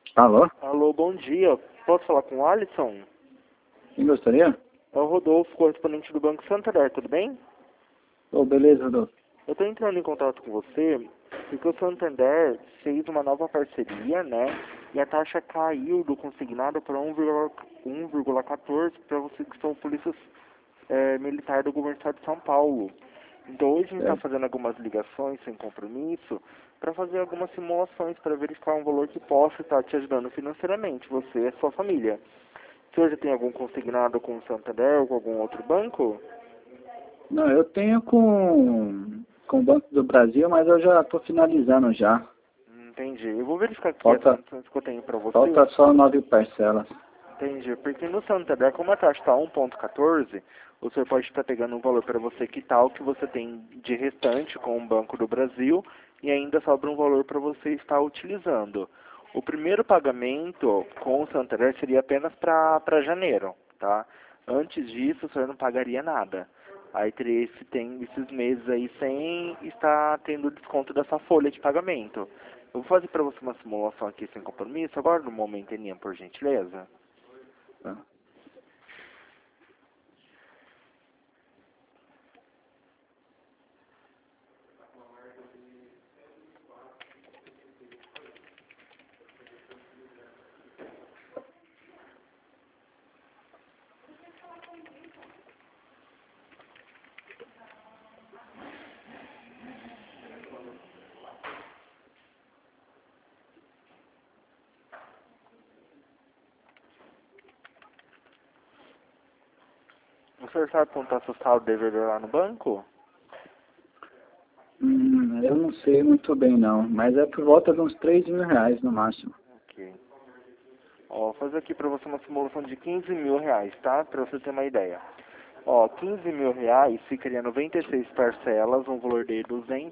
Alô? Alô, bom dia. Posso falar com o Alisson? Quem gostaria? É o Rodolfo, correspondente do Banco Santander, tudo bem? Oh, beleza, Rodolfo. Eu estou entrando em contato com você porque o Santander fez uma nova parceria, né? E a taxa caiu do consignado para 1,14 para você que são polícias militar do governo do estado de São Paulo. Então hoje a gente está Certo. fazendo algumas ligações sem compromisso para fazer algumas simulações para verificar um valor que possa estar te ajudando financeiramente, você e a sua família. Você hoje tem algum consignado com o Santander ou com algum outro banco? Não, eu tenho com o Banco do Brasil, mas eu já estou finalizando já. Entendi. Eu vou verificar aqui as Falta, condições que eu tenho para você. falta só 9 parcelas. Entendi. Porque no Santander, como a taxa está 1,14, o senhor pode estar pegando um valor para você quitar o que você tem de restante com o Banco do Brasil e ainda sobra um valor para você estar utilizando. O primeiro pagamento com o Santander seria apenas para janeiro, tá? Antes disso, o senhor não pagaria nada. Aí teria esses meses aí sem estar tendo desconto dessa folha de pagamento. Eu vou fazer para você uma simulação aqui sem compromisso, agora no momentinho, por gentileza. Tá? O senhor sabe quanto é seu saldo devedor lá no banco? Eu não sei muito bem não, mas é por volta de uns 3.000 reais no máximo. Ok. Ó, vou fazer aqui para você uma simulação de 15 mil reais, tá? Para você ter uma ideia. Ó, 15 mil reais ficaria 96 parcelas, um valor de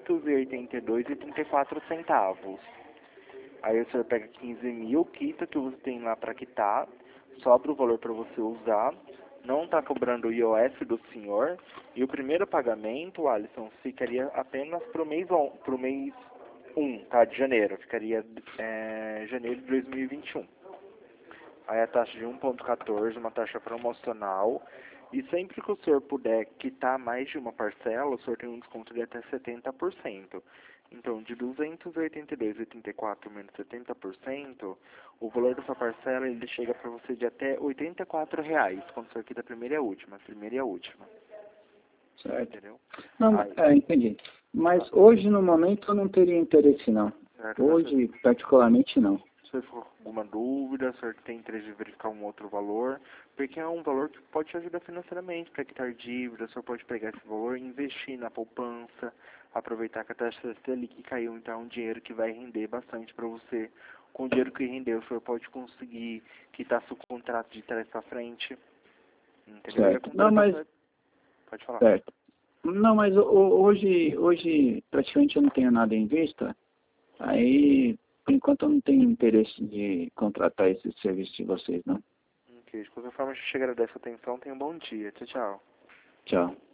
282,34 centavos. Aí o senhor pega 15 mil, quita o que você tem lá para quitar, sobra o valor para você usar, não está cobrando o IOF do senhor, e o primeiro pagamento, Alisson, ficaria apenas para o mês 1, tá, de janeiro, ficaria janeiro de 2021. Aí a taxa de 1,14, uma taxa promocional, e sempre que o senhor puder quitar mais de uma parcela, o senhor tem um desconto de até 70%. Então, de 282,84 menos 70%, o valor dessa parcela ele chega para você de até R$ 84, quando o senhor quita a primeira e a última. Certo? Entendeu? Não, Aí, entendi. Mas hoje, no momento, eu não teria interesse não. certo, Hoje, particularmente, não. se você for com alguma dúvida, se você tem interesse de verificar um outro valor, porque é um valor que pode te ajudar financeiramente para quitar dívidas, o senhor pode pegar esse valor e investir na poupança, aproveitar que a taxa Selic caiu, então é um dinheiro que vai render bastante para você. Com o dinheiro que rendeu, o senhor pode conseguir quitar seu contrato de trás para frente, entendeu? E a Certo. Não, mas... pode falar. Certo. Não, mas hoje praticamente eu não tenho nada em vista. Aí, por enquanto, eu não tenho interesse de contratar esse serviço de vocês, não. Ok, de qualquer forma, a gente agradece a atenção, tenha um bom dia. Tchau, tchau. Tchau.